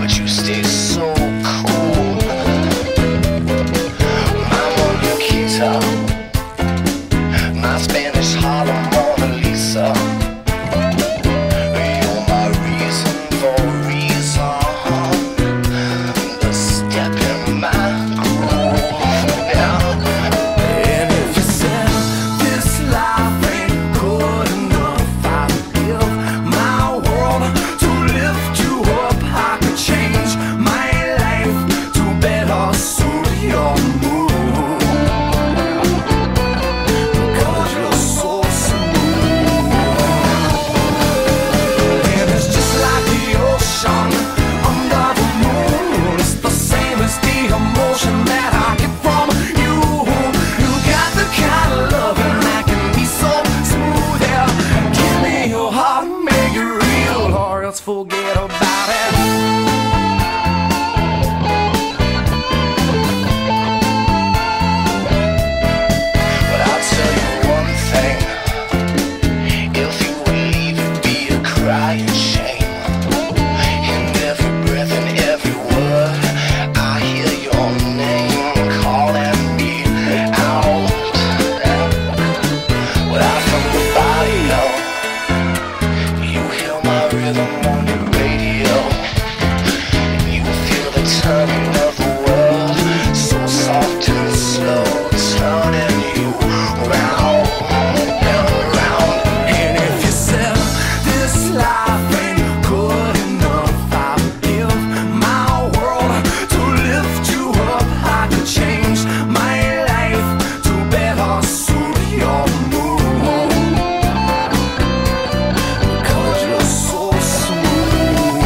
you stay so cool. My Mona Lisa, my Spanish Harlem Mona Lisa. You're my reason for reason, the step in my groove now. And if you said this life ain't good enough, I'd give my world to lift you up. I could change my life to better suit your mood, because you're so smooth. And it's just like the ocean under the moon. It's the same as the emotion that I get from you. You got the kind of loving that can be so smooth. Yeah, give me your heart and make it real, or else forget about it. But I'll tell you one thing: if you would leave, it'd be a crying shame. In every breath and every word, I hear your name calling me out. Well, from the barrio, you hear my rhythm on your radio. You feel the turning of the world, so soft and slow, turning you round and round. And if you said this life ain't good enough, I'd give my world to lift you up. I could change my life to better suit your mood, because you're so smooth.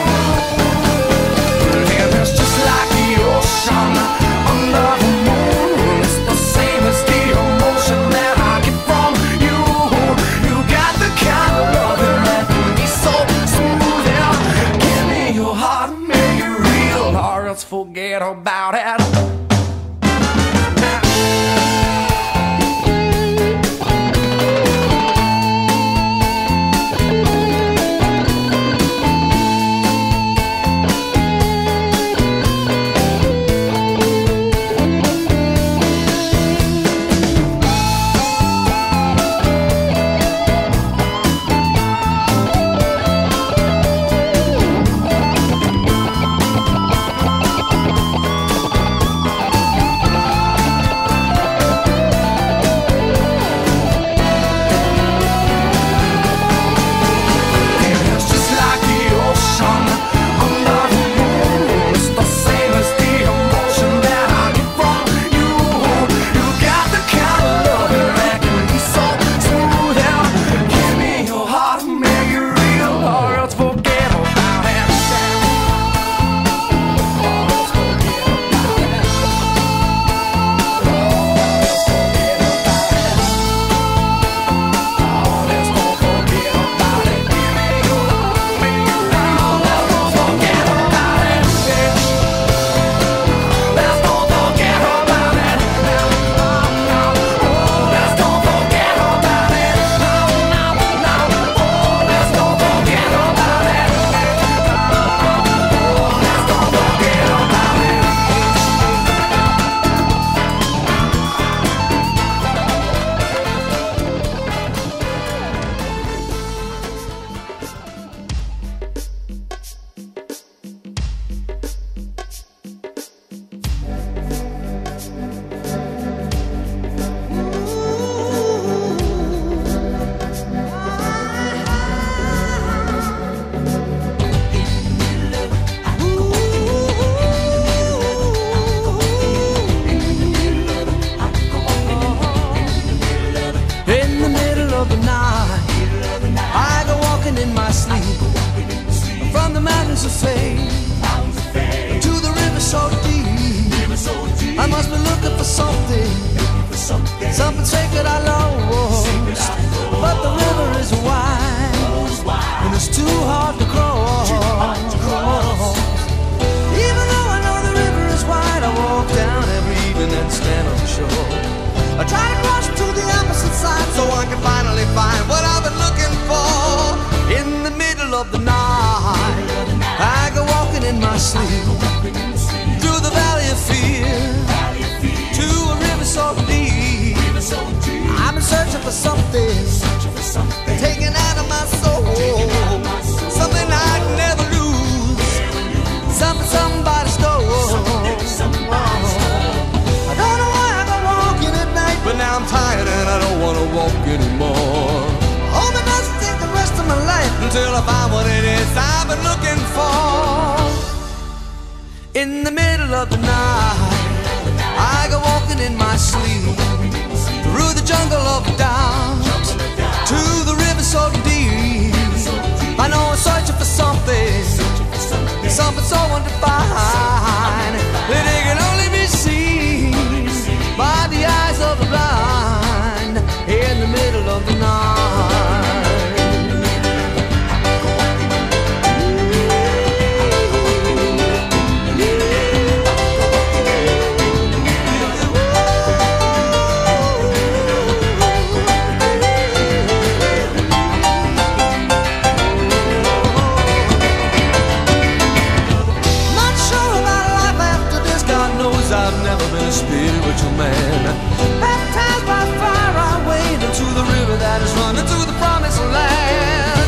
And it's just like the ocean under the moon. It's the same as the emotion that I get from you. You got the kind of loving that can be so smooth. Yeah, give me your heart and make it real, or else forget about it. sleep through the valley of fear to a river so deep. I've been searching for something taken out of my soul, something I'd never lose, something somebody stole. I don't know why I go walking at night, but now I'm tired and I don't want to walk anymore. Hope it doesn't take the rest of my life until I find what it is I've been looking for. In the middle of the night, I go walking in my sleep through the jungle of doubt to the river so deep. I know I'm searching for something, something so undefined that it can only be seen by the eyes of the blind in the middle of the night. Spiritual man, baptized by fire, I wade into the river that is running to the promised land.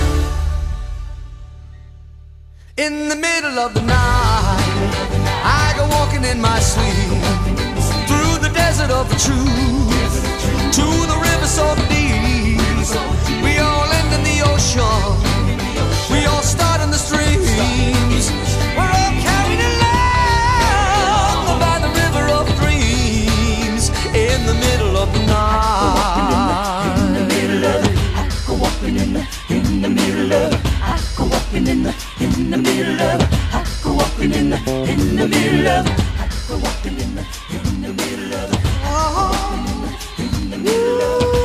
In the middle of the night, I go walking in my sleep through the desert of the truth to the river so deep. We all end in the ocean, we all start in the streams. We're all carried along by the river of dreams in the middle of the night. In the middle of it, I go walking in the middle of it. I go walking in the middle of it. I go walking in the middle of it. I go walking in the middle of it. In the middle of it.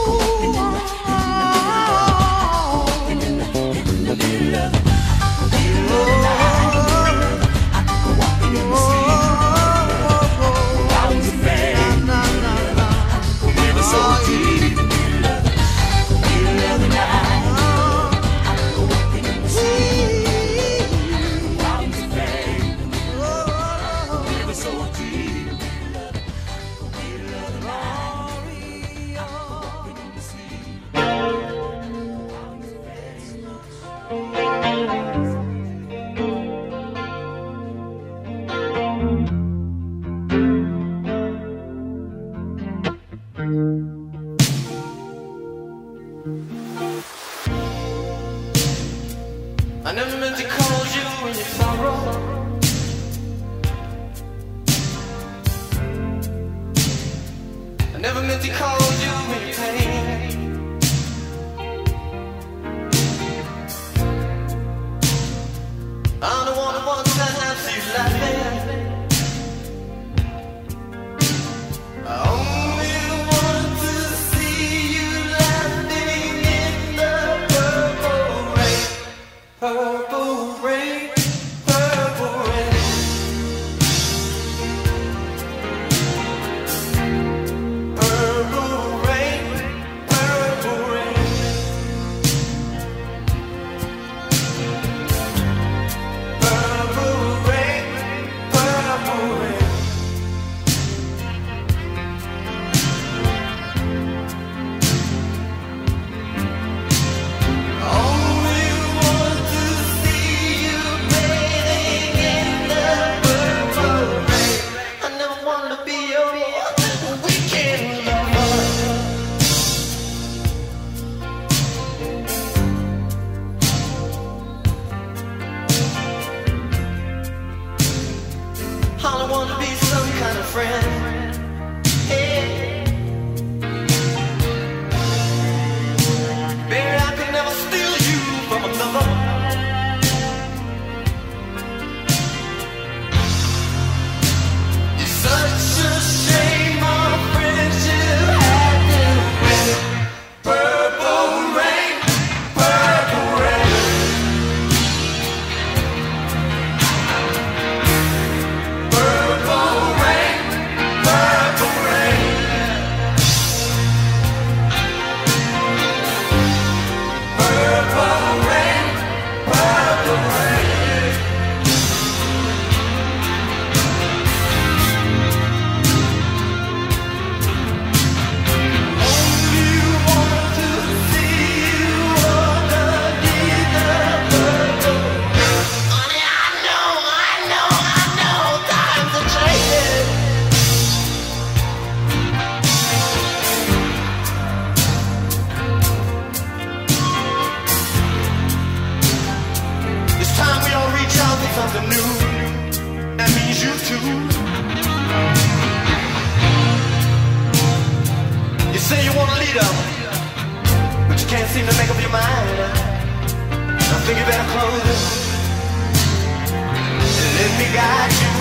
I never meant to call you in your sorrow. I never meant to call you in your pain. I'm the one who wants to see you laughing. I only want to see you laughing in the purple rain. Purple rain, purple rain. Purple rain, purple rain. Purple rain, purple rain. Only want to see you bathing in the purple rain. I never wanted to be your weekend lover. All I want to be some kind of friend. Hey. Baby, I could never steal you from another. It's such a shame our friendship had to end. Purple rain, purple rain. Purple rain, purple that means you too. You say you want a leader, but you can't seem to make up your mind. I think you better close it and let me guide you.